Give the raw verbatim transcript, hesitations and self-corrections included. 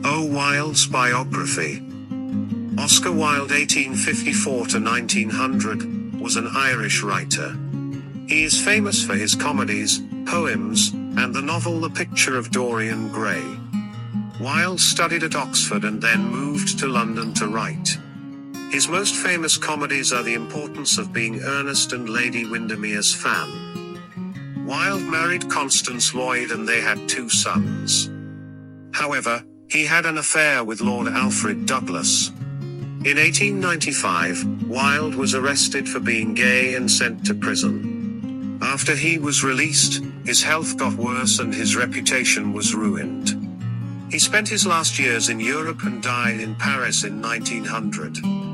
O. Wilde's biography. Oscar Wilde eighteen fifty-four to nineteen hundred, was an Irish writer. He is famous for his comedies, poems, and the novel The Picture of Dorian Gray. Wilde studied at Oxford and then moved to London to write. His most famous comedies are The Importance of Being Earnest and Lady Windermere's Fan. Wilde married Constance Lloyd and they had two sons. However, he had an affair with Lord Alfred Douglas. In eighteen ninety-five, Wilde was arrested for being gay and sent to prison. After he was released, his health got worse and his reputation was ruined. He spent his last years in Europe and died in Paris in nineteen hundred.